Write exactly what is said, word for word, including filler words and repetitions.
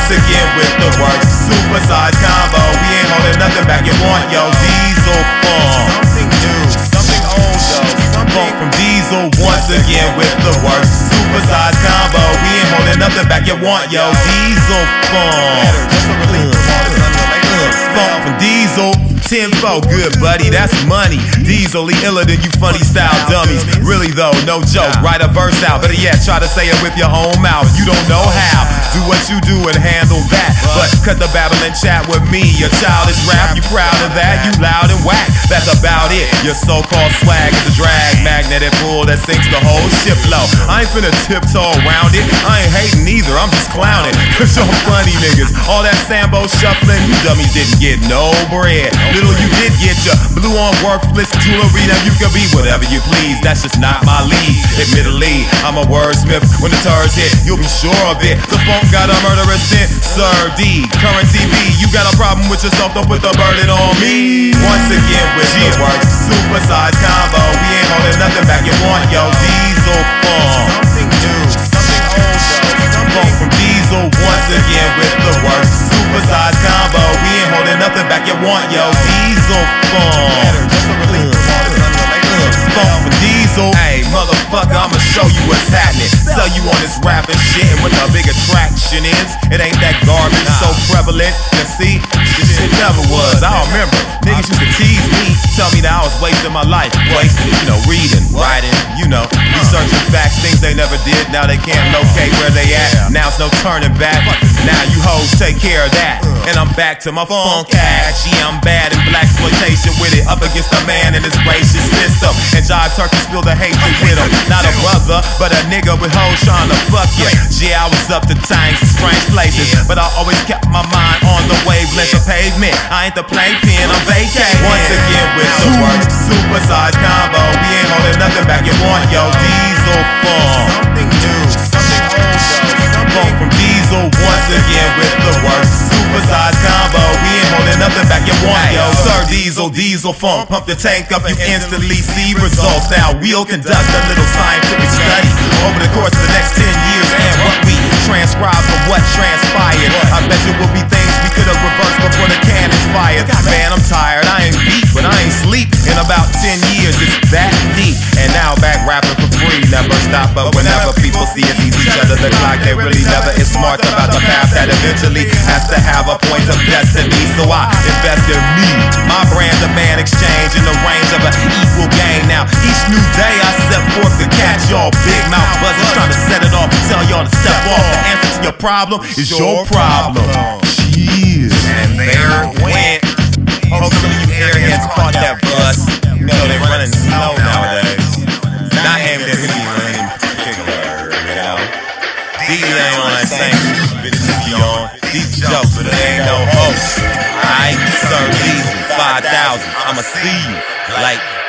Once again with the work, supersize combo. We ain't holding nothing back. You want yo Diesel funk? Something new, something old though. Funk from Diesel. Once again with the work, supersize combo. We ain't holding nothing back. You want yo Diesel funk? Funk from Diesel. Tenfold, good buddy, that's money. Diesel, iller than you funny style dummies. Really though, no joke, write a verse out. Better yet, try to say it with your own mouth. You don't know how, do what you do and handle that. But cut the babble and chat with me. Your childish rap, you proud of that? You loud and whack, that's about it. Your so-called swag is a drag magnetic pull that sinks the whole ship low. I ain't finna tiptoe around it, I ain't hating either, I'm just clowning. Cause you're funny niggas, all that Sambo shuffling, you dummies didn't get no bread. Little you did get ya blue on worthless jewelry. Now you can be whatever you please, that's just not my league. Admittedly, I'm a wordsmith. When the turds hit, you'll be sure of it. The funk got a murderous scent. Sir D, current T V, you got a problem with yourself, don't put the burden on me. Once again with the work, supersize combo. We ain't holding nothing back. You want yo Diesel funk? Something new, something old though. Funk from Diesel. Once again with the work, supersize combo. We ain't holding nothing back. You want yo Diesel funk? Funk from Diesel. Hey, motherfucker, I'ma show you what's happening. Sell you on this rapping shit, and what the big attraction is, it ain't that garbage so prevalent. You see, this shit never was. I remember niggas used to tease me, tell me that I was wasting my life, wasting it, you know, reading, writing, you know, researching facts, things they never did. Now they can't locate where they at. Now it's no turning back. Now you hoes take care of that, and I'm back to my funk ass. Yeah, I'm bad in black exploitation with it, up against a man in his racist system. And jive turkeys feel the hatred with him. Not a brother, but a nigga with hoes trying to fuck you. Yeah, I was up to times in strange places, but I always kept my mind on the wavelength of pavement. I ain't the playpen, I'm vacating. Once again with the work, supersize combo. We ain't holding nothing back. You want yo Diesel funk? Something new, something old though. Funk from Diesel. Once again with the work, supersize combo. We ain't holding nothing back. You want yo Sir Diesel, Diesel funk. Pump the tank up, you instantly see results. Now we'll conduct a little scientific study over the course of the next ten years, and what we transcribe from what transpired. I bet you will be things we could have reversed before the cannons fired. Man, I'm tired, I ain't beat, but I ain't sleep. In about ten years, it's that deep. And now back rapping for free, never stop. But whenever people see us eat each other, look like they really never is smart about the path that eventually has to have a point of destiny. So I invest in me, my brand demand exchange in the range of an equal gain. Now each new day I step forth to catch y'all big mouth buzzers trying to set it off and tell y'all to step off. The answer to your problem is your problem. Jeez. And there it went. Hopefully you airheads caught that bus. You know they're running slow nowadays. Not aimed at anyone in particular, you know. These ain't on that same shit to be on. These jokes, but it ain't no host. Alright, Sir Diesel, five thousand. I'ma see you like